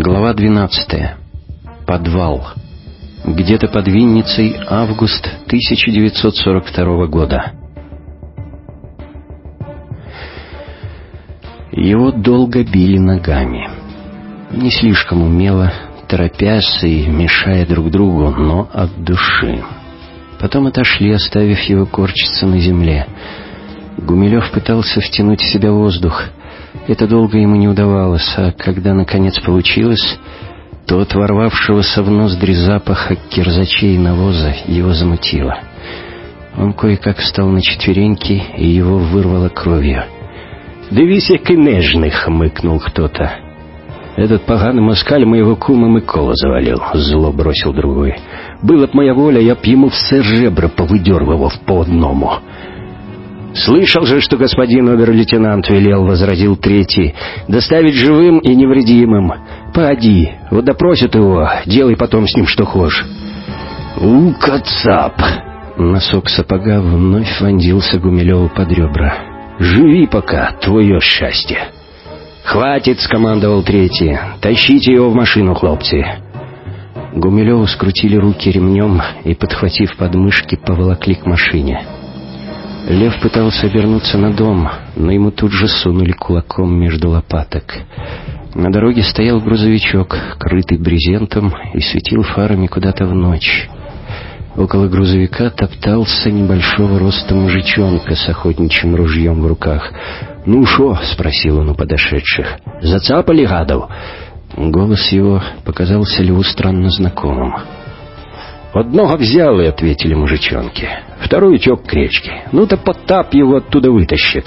Глава 12. Подвал. Где-то под Винницей, август 1942 года. Его долго били ногами. Не слишком умело, торопясь и мешая друг другу, но от души. Потом отошли, оставив его корчиться на земле. Гумилев пытался втянуть в себя воздух. Это долго ему не удавалось, а когда наконец получилось, то от ворвавшегося в ноздри запаха кирзачей и навоза его замутило. Он кое-как встал на четвереньки, и его вырвало кровью. «Дивись, який нежный!» — хмыкнул кто-то. «Этот поганый москаль моего кума Микола завалил», — зло бросил другой. «Была б моя воля, я б ему все ребра повыдергивав по одному». «Слышал же, что господин обер-лейтенант велел», — возразил третий, — «доставить живым и невредимым. Поди, вот допросят его, делай потом с ним что хочешь». «Кацап!» Носок сапога вновь вонзился Гумилеву под ребра. «Живи пока, твое счастье». «Хватит!» — скомандовал третий. «Тащите его в машину, хлопцы». Гумилеву скрутили руки ремнем и, подхватив подмышки, поволокли к машине. Лев пытался вернуться на дом, но ему тут же сунули кулаком между лопаток. На дороге стоял грузовичок, крытый брезентом, и светил фарами куда-то в ночь. Около грузовика топтался небольшого роста мужичонка с охотничьим ружьем в руках. «Ну шо?» — спросил он у подошедших. «Зацапали гадов?» Голос его показался Льву странно знакомым. «Одного взяли», — ответили мужичонки. «Второй утек к речке. Ну-то Потап его оттуда вытащит».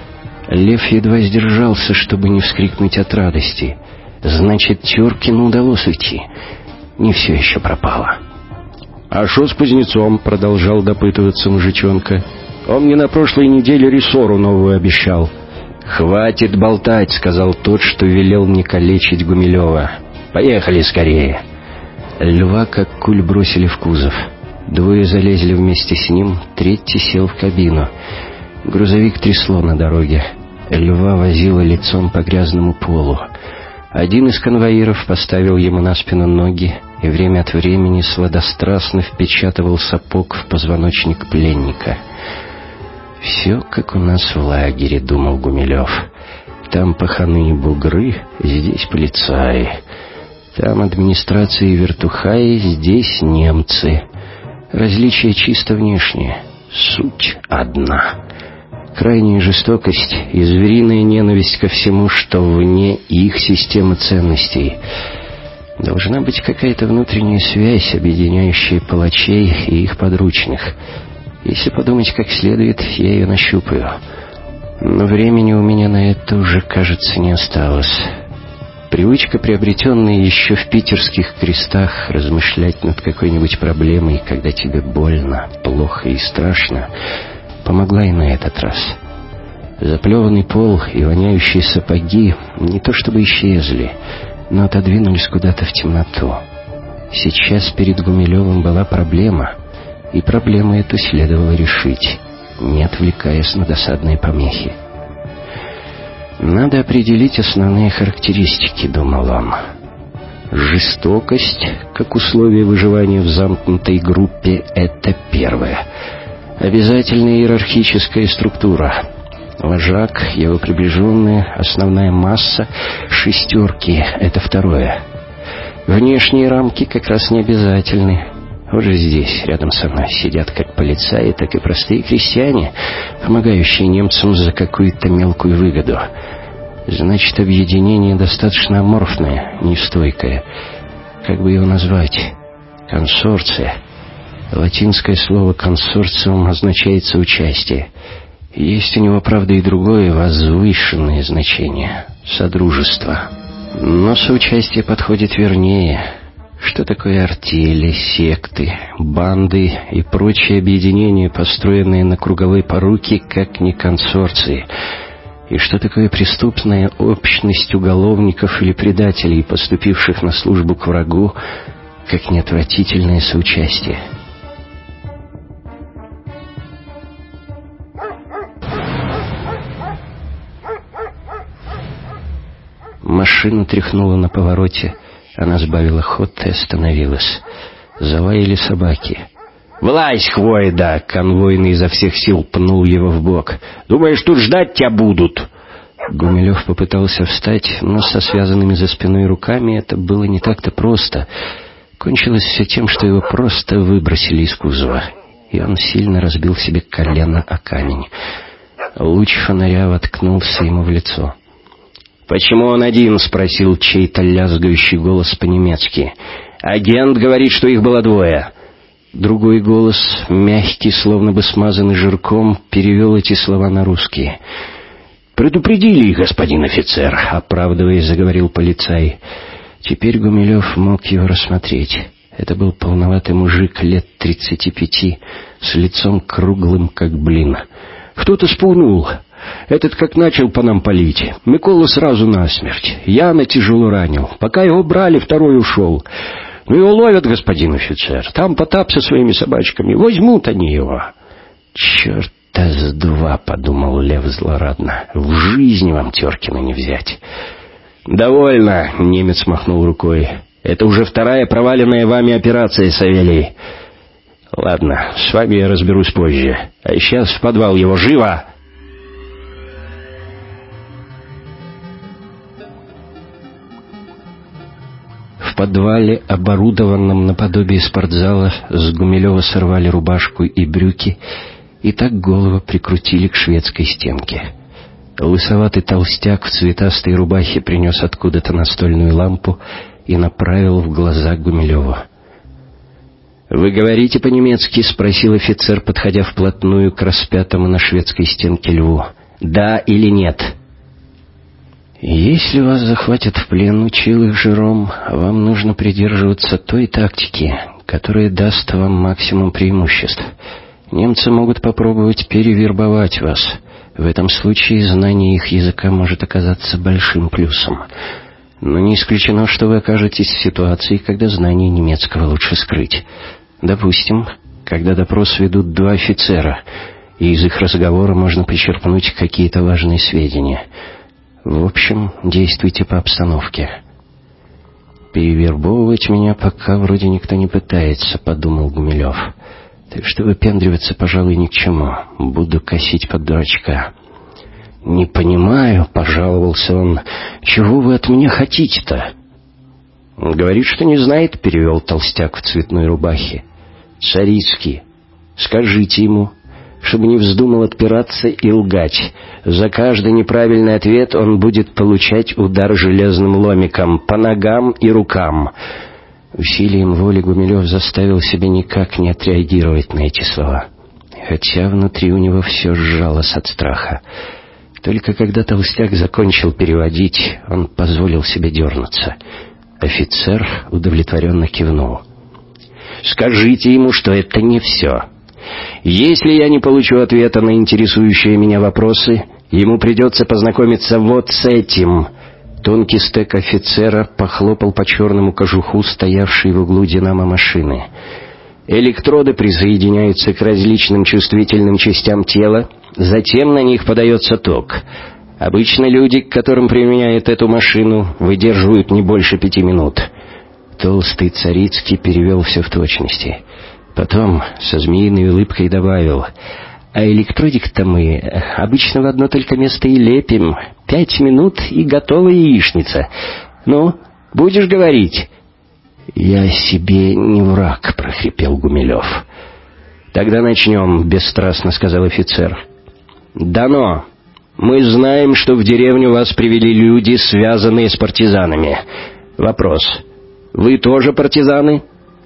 Лев едва сдержался, чтобы не вскрикнуть от радости. Значит, Теркину удалось уйти. Не все еще пропало. «А шо с кузнецом?» — продолжал допытываться мужичонка. «Он мне на прошлой неделе рессору новую обещал». «Хватит болтать», — сказал тот, что велел мне калечить Гумилева. «Поехали скорее». Льва как куль бросили в кузов. Двое залезли вместе с ним, третий сел в кабину. Грузовик трясло на дороге. Льва возило лицом по грязному полу. Один из конвоиров поставил ему на спину ноги и время от времени сладострастно впечатывал сапог в позвоночник пленника. «Все как у нас в лагере», — думал Гумилев. «Там паханы и бугры, здесь полицаи. Там администрация и вертухаи, здесь немцы. Различия чисто внешние. Суть одна. Крайняя жестокость и звериная ненависть ко всему, что вне их системы ценностей. Должна быть какая-то внутренняя связь, объединяющая палачей и их подручных. Если подумать как следует, я ее нащупаю. Но времени у меня на это уже, кажется, не осталось». Привычка, приобретенная еще в питерских крестах, размышлять над какой-нибудь проблемой, когда тебе больно, плохо и страшно, помогла и на этот раз. Заплеванный пол и воняющие сапоги не то чтобы исчезли, но отодвинулись куда-то в темноту. Сейчас перед Гумилевым была проблема, и проблему эту следовало решить, не отвлекаясь на досадные помехи. «Надо определить основные характеристики», — думал он. Жестокость, как условие выживания в замкнутой группе, — это первое. Обязательная иерархическая структура. Вожак, его приближенные, основная масса, шестерки — это второе. Внешние рамки как раз не обязательны. Вот же здесь, рядом со мной, сидят как полицаи, так и простые крестьяне, помогающие немцам за какую-то мелкую выгоду. Значит, объединение достаточно аморфное, нестойкое. Как бы его назвать? Консорция. Латинское слово «консорциум» означает «соучастие». Есть у него, правда, и другое, возвышенное значение — «содружество». Но соучастие подходит вернее. Что такое артели, секты, банды и прочие объединения, построенные на круговой поруке, как не консорции? И что такое преступная общность уголовников или предателей, поступивших на службу к врагу, как не отвратительное соучастие? Машину тряхнуло на повороте. Она сбавила ход и остановилась. Залаяли собаки. «Влазь, хвоеда!» — конвойный изо всех сил пнул его в бок. «Думаешь, тут ждать тебя будут?» Гумилев попытался встать, но со связанными за спиной руками это было не так-то просто. Кончилось все тем, что его просто выбросили из кузова, и он сильно разбил себе колено о камень. Луч фонаря воткнулся ему в лицо. «Почему он один?» — спросил чей-то лязгающий голос по-немецки. «Агент говорит, что их было двое». Другой голос, мягкий, словно бы смазанный жирком, перевел эти слова на русский. «Предупредили их, господин офицер», — оправдываясь, заговорил полицай. Теперь Гумилев мог его рассмотреть. Это был полноватый мужик лет 35, с лицом круглым, как блин. «Кто-то спугнул. Этот как начал по нам палить. Микола сразу насмерть. Яна тяжело ранил. Пока его брали, второй ушел. Ну его ловят, господин офицер. Там Потап со своими собачками. Возьмут они его». «Черт с два», — подумал Лев злорадно. «В жизни вам Теркина не взять». «Довольно», — немец махнул рукой. «Это уже вторая проваленная вами операция, Савелий. Ладно, с вами я разберусь позже. А сейчас в подвал его, живо!» В подвале, оборудованном наподобие спортзала, с Гумилева сорвали рубашку и брюки и так голову прикрутили к шведской стенке. Лысоватый толстяк в цветастой рубахе принес откуда-то настольную лампу и направил в глаза Гумилеву. «Вы говорите по-немецки?» — спросил офицер, подходя вплотную к распятому на шведской стенке льву. «Да или нет?» «Если вас захватят в плен, учил их Жером, вам нужно придерживаться той тактики, которая даст вам максимум преимуществ. Немцы могут попробовать перевербовать вас. В этом случае знание их языка может оказаться большим плюсом. Но не исключено, что вы окажетесь в ситуации, когда знание немецкого лучше скрыть. Допустим, когда допрос ведут два офицера, и из их разговора можно почерпнуть какие-то важные сведения. В общем, действуйте по обстановке». «Перевербовывать меня пока вроде никто не пытается», — подумал Гумилев. «Так что выпендриваться, пожалуй, ни к чему. Буду косить под дурачка». «Не понимаю», — пожаловался он, — «чего вы от меня хотите-то?» «Говорит, что не знает», — перевел толстяк в цветной рубахе. «Царицкий. Скажите ему, чтобы не вздумал отпираться и лгать. За каждый неправильный ответ он будет получать удар железным ломиком по ногам и рукам». Усилием воли Гумилев заставил себя никак не отреагировать на эти слова, хотя внутри у него все сжалось от страха. Только когда толстяк закончил переводить, он позволил себе дернуться. Офицер удовлетворенно кивнул. «Скажите ему, что это не все. Если я не получу ответа на интересующие меня вопросы, ему придется познакомиться вот с этим». Тонкий стек офицера похлопал по черному кожуху, стоявшей в углу динамо-машины. «Электроды присоединяются к различным чувствительным частям тела, затем на них подается ток. Обычно люди, к которым применяют эту машину, выдерживают не больше 5 минут». Толстый Царицкий перевел все в точности. Потом со змеиной улыбкой добавил: «А электродик-то мы обычно в одно только место и лепим. 5 минут и готова яичница. Ну, будешь говорить?» «Я себе не враг», — прохрипел Гумилев. «Тогда начнем», — бесстрастно сказал офицер. «Дано. Мы знаем, что в деревню вас привели люди, связанные с партизанами. Вопрос. Вы тоже партизаны?»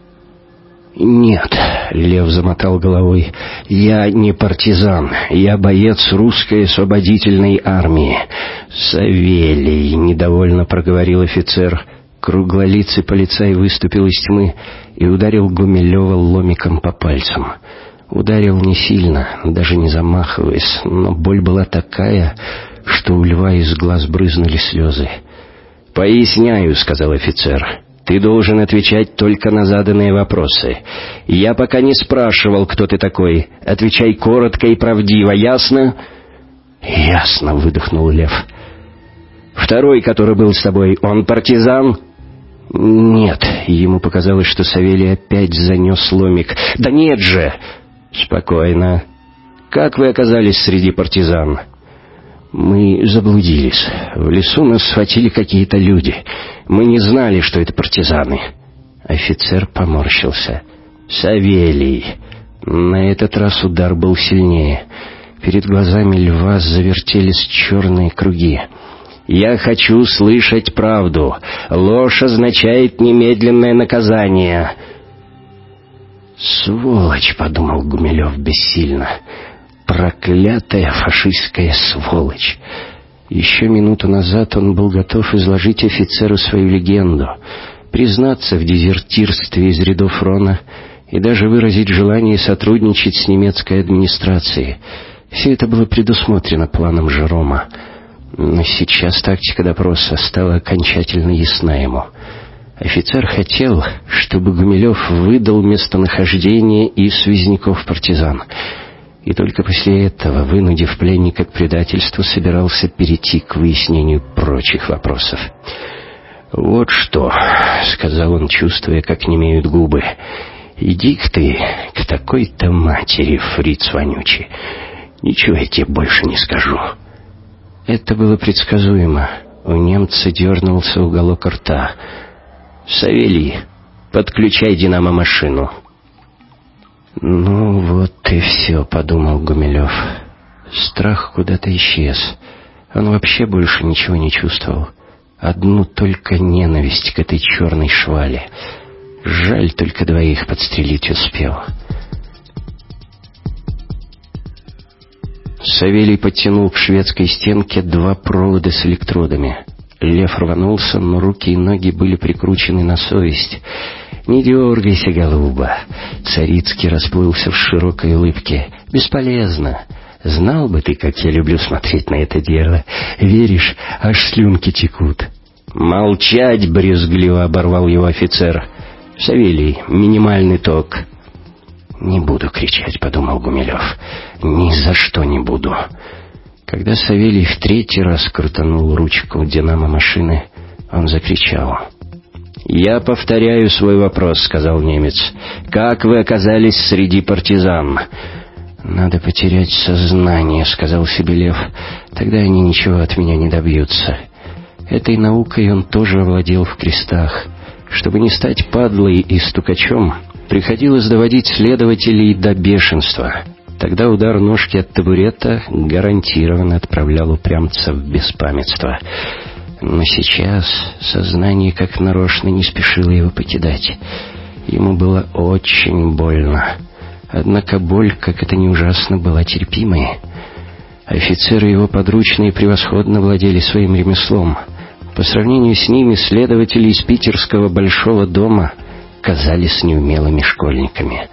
«Нет», — Лев замотал головой, — «я не партизан, я боец русской освободительной армии». «Савелий», — недовольно проговорил офицер. Круглолицый полицай выступил из тьмы и ударил Гумилева ломиком по пальцам. Ударил не сильно, даже не замахиваясь, но боль была такая, что у Льва из глаз брызнули слезы. «Поясняю», — сказал офицер. «Ты должен отвечать только на заданные вопросы. Я пока не спрашивал, кто ты такой. Отвечай коротко и правдиво, ясно?» «Ясно», — выдохнул Лев. Второй, который был с тобой, он партизан?» «Нет». Ему показалось, что Савелий опять занес ломик. «Да нет же!» «Спокойно. Как вы оказались среди партизан?» «Мы заблудились. В лесу нас схватили какие-то люди. Мы не знали, что это партизаны». Офицер поморщился. «Савелий». На этот раз удар был сильнее. Перед глазами льва завертелись черные круги. «Я хочу слышать правду. Ложь означает немедленное наказание». «Сволочь», — подумал Гумилев бессильно. «Проклятая фашистская сволочь». Еще минуту назад он был готов изложить офицеру свою легенду, признаться в дезертирстве из рядов Рона и даже выразить желание сотрудничать с немецкой администрацией. Все это было предусмотрено планом Жерома. Но сейчас тактика допроса стала окончательно ясна ему. Офицер хотел, чтобы Гумилев выдал местонахождение и связников партизан. И только после этого, вынудив пленника к предательству, собирался перейти к выяснению прочих вопросов. «Вот что», — сказал он, чувствуя, как немеют губы, — «иди-ка ты к такой-то матери, фриц вонючий. Ничего я тебе больше не скажу». Это было предсказуемо. У немца дернулся уголок рта. «Савелий, подключай динамо-машину». «Ну вот и все», — подумал Гумилев. Страх куда-то исчез. Он вообще больше ничего не чувствовал. Одну только ненависть к этой черной швали. Жаль, только двоих подстрелить успел. Савелий подтянул к шведской стенке 2 провода с электродами. Лев рванулся, но руки и ноги были прикручены на совесть. «Не дергайся, голуба!» Царицкий расплылся в широкой улыбке. «Бесполезно. Знал бы ты, как я люблю смотреть на это дело. Веришь, аж слюнки текут». «Молчать!» — брезгливо оборвал его офицер. «Савелий, минимальный ток». «Не буду кричать», — подумал Гумилев. «Ни за что не буду». Когда Савелий в 3-й раз крутанул ручку динамо-машины, он закричал. «Я повторяю свой вопрос», — сказал немец. «Как вы оказались среди партизан?» «Надо потерять сознание», — сказал себе Лев. «Тогда они ничего от меня не добьются». Этой наукой он тоже овладел в крестах. Чтобы не стать падлой и стукачом, приходилось доводить следователей до бешенства. Тогда удар ножки от табурета гарантированно отправлял упрямца в беспамятство. Но сейчас сознание как нарочно не спешило его покидать. Ему было очень больно. Однако боль, как это ни ужасно, была терпимой. Офицеры и его подручные превосходно владели своим ремеслом. По сравнению с ними следователи из питерского Большого дома казались неумелыми школьниками.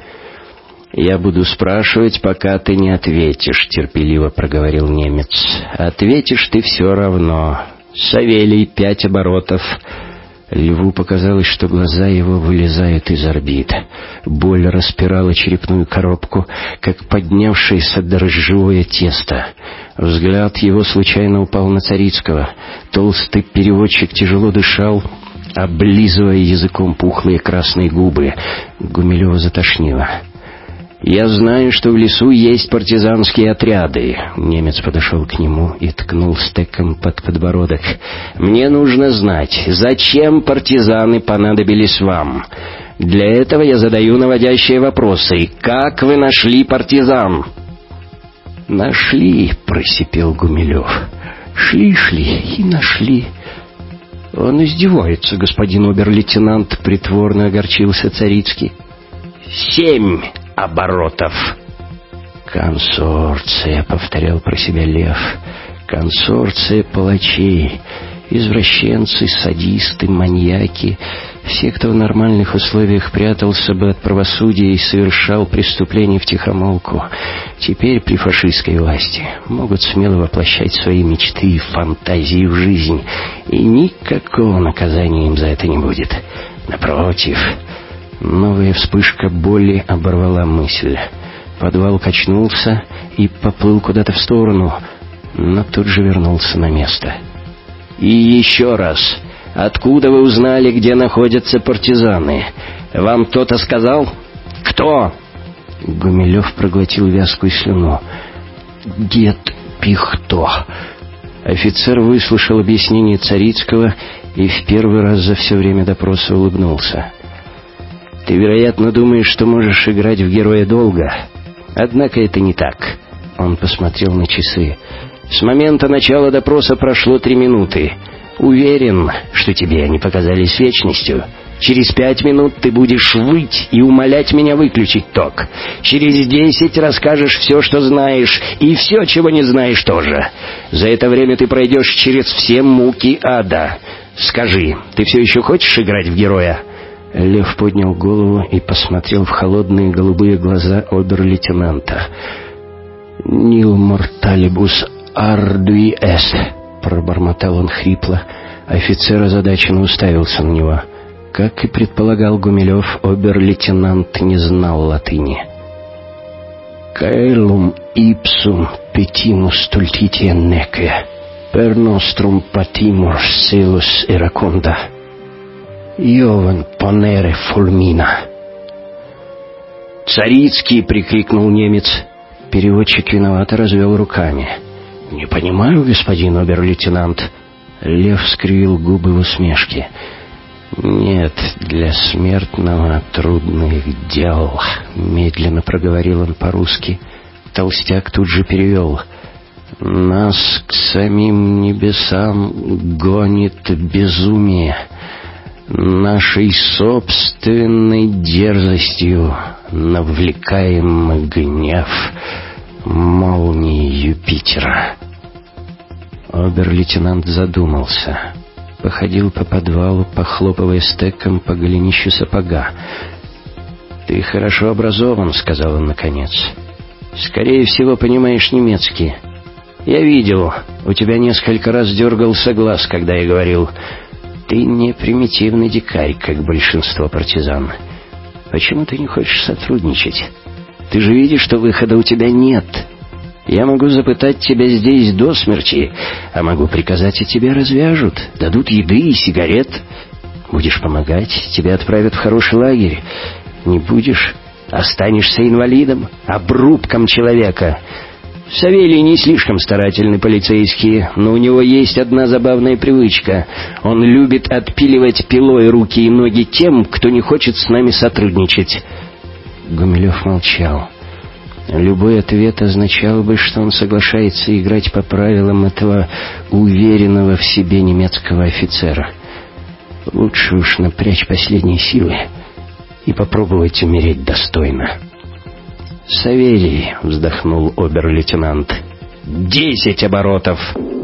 «Я буду спрашивать, пока ты не ответишь», — терпеливо проговорил немец. «Ответишь ты все равно. Савелий, 5 оборотов». Льву показалось, что глаза его вылезают из орбит. Боль распирала черепную коробку, как поднявшееся дрожжевое тесто. Взгляд его случайно упал на Царицкого. Толстый переводчик тяжело дышал, облизывая языком пухлые красные губы. Гумилева затошнило. «Я знаю, что в лесу есть партизанские отряды». Немец подошел к нему и ткнул стеком под подбородок. «Мне нужно знать, зачем партизаны понадобились вам? Для этого я задаю наводящие вопросы. Как вы нашли партизан?» «Нашли», — просипел Гумилев. «Шли и нашли». «Он издевается, господин обер-лейтенант», — притворно огорчился Царицкий. 7 оборотов. «Консорция», — повторял про себя Лев. «Консорция палачей, извращенцы, садисты, маньяки, все, кто в нормальных условиях прятался бы от правосудия и совершал преступления втихомолку, теперь при фашистской власти могут смело воплощать свои мечты и фантазии в жизнь, и никакого наказания им за это не будет. Напротив». Новая вспышка боли оборвала мысль. Подвал качнулся и поплыл куда-то в сторону, но тут же вернулся на место. И еще раз, откуда вы узнали, где находятся партизаны? Вам кто-то сказал? Кто?» Гумилев проглотил вязкую слюну. «Дед Пихто». Офицер выслушал объяснение Царицкого и в первый раз за все время допроса улыбнулся. «Ты, вероятно, думаешь, что можешь играть в героя долго. Однако это не так». Он посмотрел на часы. «С момента начала допроса прошло 3 минуты. Уверен, что тебе они показались вечностью. Через 5 минут ты будешь выть и умолять меня выключить ток. Через 10 расскажешь все, что знаешь, и все, чего не знаешь тоже. За это время ты пройдешь через все муки ада. Скажи, ты все еще хочешь играть в героя?» Лев поднял голову и посмотрел в холодные голубые глаза обер-лейтенанта. «Нил морталибус ардуи эст», — пробормотал он хрипло. Офицер озадаченно уставился на него. Как и предполагал Гумилев, обер-лейтенант не знал латыни. «Caelum ipsum petimus stultitia neque, per nostrum patimur celus iracunda, Iovен ponere fulmina». «Царицкий!» — прикрикнул немец. Переводчик виновато развел руками. «Не понимаю, господин обер-лейтенант». Лев скривил губы в усмешке. «Нет для смертного трудных дел», — медленно проговорил он по-русски. Толстяк тут же перевел. «Нас к самим небесам гонит безумие. Нашей собственной дерзостью навлекаем гнев молнии Юпитера». Обер-лейтенант задумался. Походил по подвалу, похлопывая стеком по голенищу сапога. «Ты хорошо образован», — сказал он наконец. «Скорее всего, понимаешь немецкий. Я видел, у тебя несколько раз дергался глаз, когда я говорил. Ты не примитивный дикарь, как большинство партизан. Почему ты не хочешь сотрудничать? Ты же видишь, что выхода у тебя нет. Я могу запытать тебя здесь до смерти, а могу приказать, и тебя развяжут, дадут еды и сигарет. Будешь помогать, тебя отправят в хороший лагерь. Не будешь, останешься инвалидом, обрубком человека». Савелий не слишком старательный полицейский, но у него есть одна забавная привычка. Он любит отпиливать пилой руки и ноги тем, кто не хочет с нами сотрудничать. Гумилев молчал. Любой ответ означал бы, что он соглашается играть по правилам этого уверенного в себе немецкого офицера. Лучше уж напрячь последние силы и попробовать умереть достойно. «Савелий», — вздохнул обер-лейтенант, — 10 оборотов.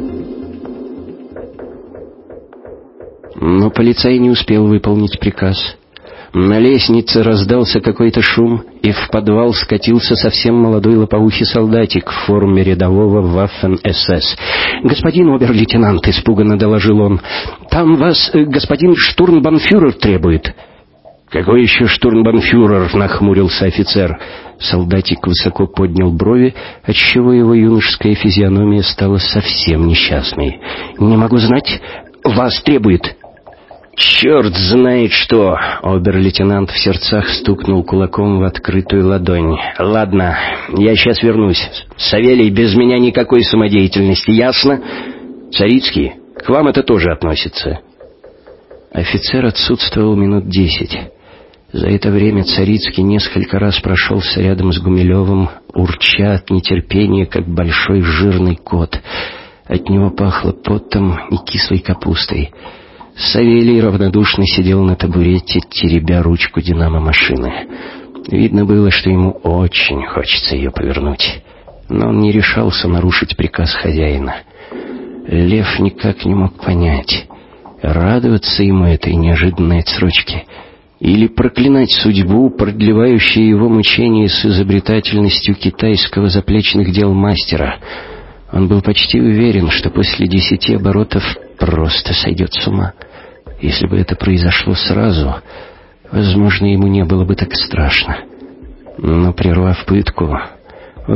Но полицай не успел выполнить приказ. На лестнице раздался какой-то шум, и в подвал скатился совсем молодой лопоухий солдатик в форме рядового Waffen-СС. «Господин обер-лейтенант», — испуганно доложил он, — «там вас господин штурмбанфюрер требует». «Какой еще штурмбанфюрер?» — нахмурился офицер. Солдатик высоко поднял брови, отчего его юношеская физиономия стала совсем несчастной. «Не могу знать. Вас требует». «Черт знает что!» — обер-лейтенант в сердцах стукнул кулаком в открытую ладонь. «Ладно, я сейчас вернусь. Савелий, без меня никакой самодеятельности, ясно? Царицкий, к вам это тоже относится». Офицер отсутствовал минут 10. За это время Царицкий несколько раз прошелся рядом с Гумилевым, урча от нетерпения, как большой жирный кот. От него пахло потом и кислой капустой. Савелий равнодушно сидел на табурете, теребя ручку динамо-машины. Видно было, что ему очень хочется ее повернуть. Но он не решался нарушить приказ хозяина. Лев никак не мог понять, радоваться ему этой неожиданной отсрочке или проклинать судьбу, продлевающую его мучения с изобретательностью китайского заплечных дел мастера. Он был почти уверен, что после 10 оборотов просто сойдет с ума. Если бы это произошло сразу, возможно, ему не было бы так страшно. Но, прервав пытку,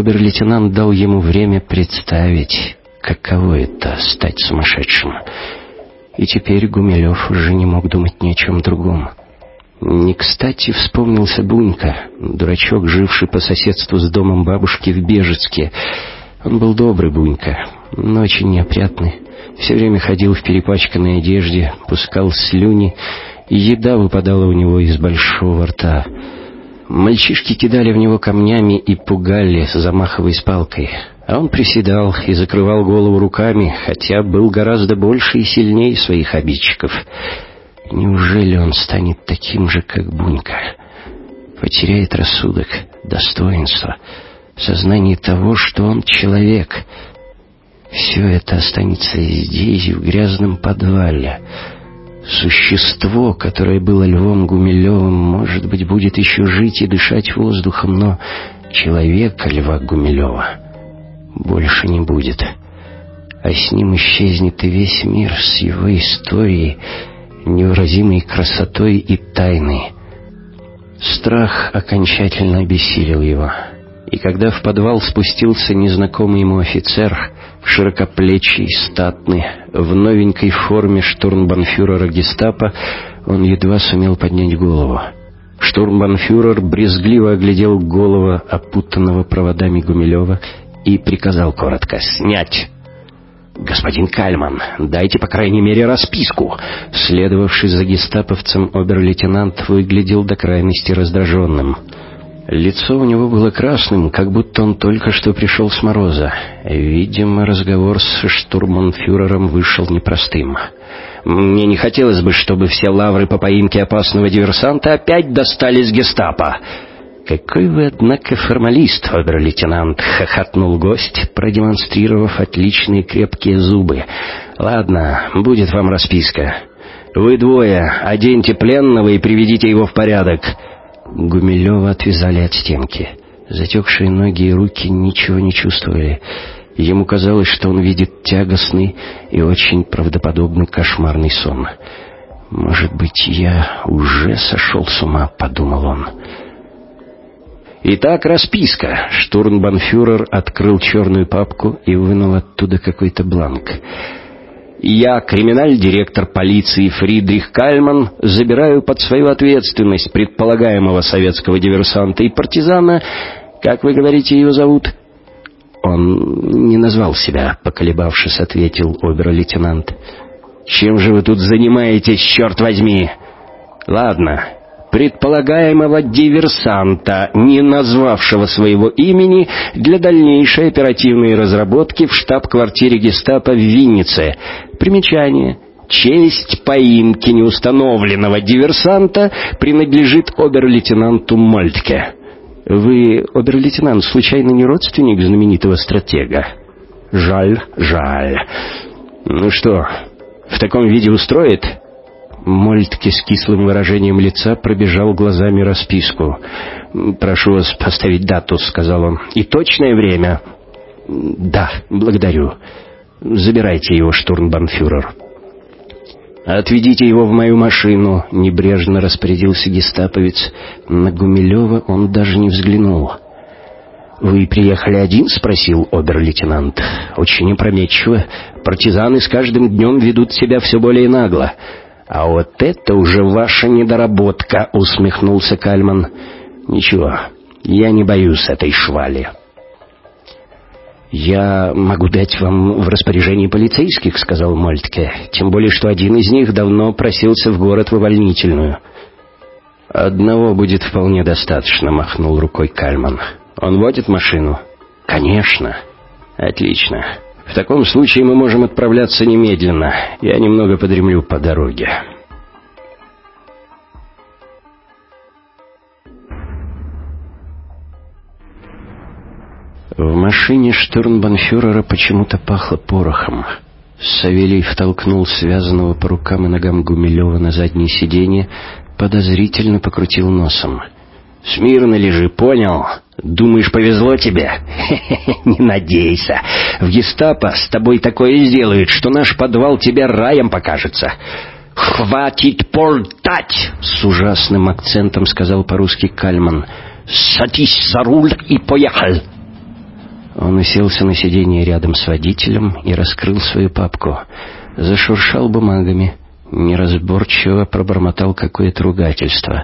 обер-лейтенант дал ему время представить, каково это — стать сумасшедшим. И теперь Гумилев уже не мог думать ни о чем другом. Не кстати вспомнился Бунька, дурачок, живший по соседству с домом бабушки в Бежецке. Он был добрый Бунька, но очень неопрятный. Все время ходил в перепачканной одежде, пускал слюни, и еда выпадала у него из большого рта. Мальчишки кидали в него камнями и пугали, замахиваясь палкой. А он приседал и закрывал голову руками, хотя был гораздо больше и сильнее своих обидчиков. Неужели он станет таким же, как Бунька? Потеряет рассудок, достоинство, сознание того, что он человек. Все это останется здесь, в грязном подвале. Существо, которое было Львом Гумилевым, может быть, будет еще жить и дышать воздухом, но человека Льва Гумилева больше не будет. А с ним исчезнет и весь мир с его историей, невыразимой красотой и тайной. Страх окончательно обессилил его. И когда в подвал спустился незнакомый ему офицер, широкоплечий, статный, в новенькой форме штурмбанфюрера гестапо, он едва сумел поднять голову. Штурмбанфюрер брезгливо оглядел голову опутанного проводами Гумилева и приказал коротко: «Снять!» «Господин Кальман, дайте, по крайней мере, расписку!» Следовавший за гестаповцем обер-лейтенант выглядел до крайности раздраженным. Лицо у него было красным, как будто он только что пришел с мороза. Видимо, разговор с штурмбанфюрером вышел непростым. «Мне не хотелось бы, чтобы все лавры по поимке опасного диверсанта опять достались гестапо». «Какой вы, однако, формалист, обер-лейтенант!» — хохотнул гость, продемонстрировав отличные крепкие зубы. «Ладно, будет вам расписка. Вы двое оденьте пленного и приведите его в порядок». Гумилева отвязали от стенки. Затекшие ноги и руки ничего не чувствовали. Ему казалось, что он видит тягостный и очень правдоподобный кошмарный сон. «Может быть, я уже сошел с ума?» — подумал он. «Итак, расписка». Штурмбанфюрер открыл черную папку и вынул оттуда какой-то бланк. «Я, криминаль-директор полиции Фридрих Кальман, забираю под свою ответственность предполагаемого советского диверсанта и партизана. Как вы говорите, его зовут?» «Он не назвал себя», — поколебавшись, ответил обер-лейтенант. «Чем же вы тут занимаетесь, черт возьми?» «Ладно, предполагаемого диверсанта, не назвавшего своего имени, для дальнейшей оперативной разработки в штаб-квартире гестапо в Виннице. Примечание. Честь поимки неустановленного диверсанта принадлежит обер-лейтенанту Мольтке». «Вы, обер-лейтенант, случайно не родственник знаменитого стратега?» «Жаль, жаль. Ну что, в таком виде устроит?» Мольтке с кислым выражением лица пробежал глазами расписку. «Прошу вас поставить дату», — сказал он. «И точное время». «Да, благодарю. Забирайте его, штурмбанфюрер». «Отведите его в мою машину», — небрежно распорядился гестаповец. На Гумилева он даже не взглянул. «Вы приехали один?» — спросил обер-лейтенант. «Очень опрометчиво. Партизаны с каждым днем ведут себя все более нагло». «А вот это уже ваша недоработка», — усмехнулся Кальман. «Ничего, я не боюсь этой швали». «Я могу дать вам в распоряжение полицейских», — сказал Мольтке. «Тем более, что один из них давно просился в город в увольнительную». «Одного будет вполне достаточно», — махнул рукой Кальман. «Он водит машину?» «Конечно». «Отлично. В таком случае мы можем отправляться немедленно. Я немного подремлю по дороге». В машине штурмбанфюрера почему-то пахло порохом. Савелий втолкнул связанного по рукам и ногам Гумилева на заднее сиденье, подозрительно покрутил носом. «Смирно лежи, понял? Думаешь, повезло тебе? Хе-хе, не надейся. В гестапо с тобой такое сделают, что наш подвал тебе раем покажется». «Хватит болтать!» — с ужасным акцентом сказал по-русски Кальман. «Садись за руль и поехал!» Он уселся на сиденье рядом с водителем и раскрыл свою папку. зашуршал бумагами, неразборчиво пробормотал какое-то ругательство.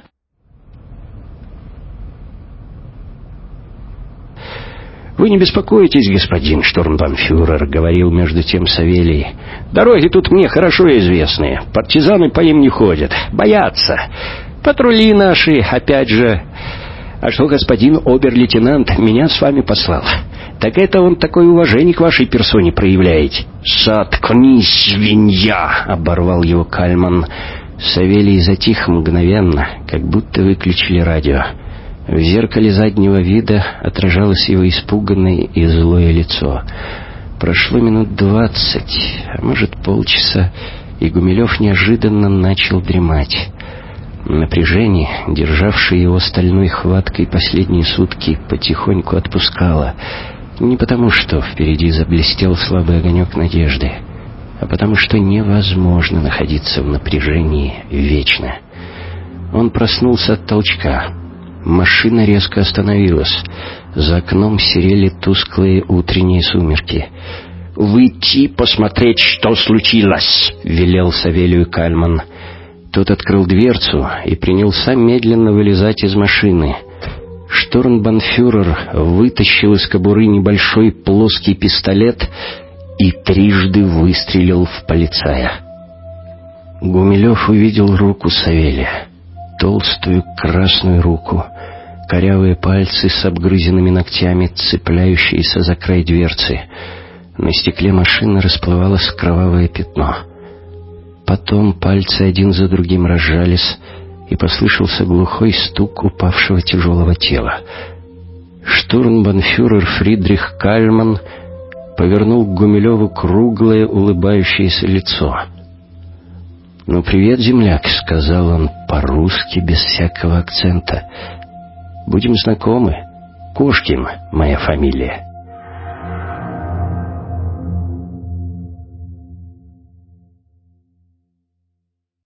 «Вы не беспокойтесь, господин штурмбанфюрер», — говорил между тем Савелий. «Дороги тут мне хорошо известны. Партизаны по ним не ходят. Боятся. Патрули наши, опять же. А что господин обер-лейтенант меня с вами послал? Так это он такое уважение к вашей персоне проявляет». «Заткнись, свинья!» — оборвал его Кальман. Савелий затих мгновенно, как будто выключили радио. В зеркале заднего вида отражалось его испуганное и злое лицо. Прошло минут 20, а может полчаса, и Гумилев неожиданно начал дремать. Напряжение, державшее его стальной хваткой последние сутки, потихоньку отпускало. Не потому, что впереди заблестел слабый огонек надежды, а потому, что невозможно находиться в напряжении вечно. Он проснулся от толчка. Машина резко остановилась. За окном серели тусклые утренние сумерки. «Выйти посмотреть, что случилось!» — велел Савелию Кальман. Тот открыл дверцу и принялся медленно вылезать из машины. Штурмбанфюрер вытащил из кобуры небольшой плоский пистолет и трижды выстрелил в полицая. Гумилев увидел руку Савелия. Толстую красную руку, корявые пальцы с обгрызенными ногтями, цепляющиеся за край дверцы. На стекле машины расплывалось кровавое пятно. Потом пальцы один за другим разжались, и послышался глухой стук упавшего тяжелого тела. Штурмбанфюрер Фридрих Кальман повернул к Гумилеву круглое улыбающееся лицо. «Ну, привет, земляк», — сказал он по-русски, без всякого акцента. «Будем знакомы. Кошкин моя фамилия».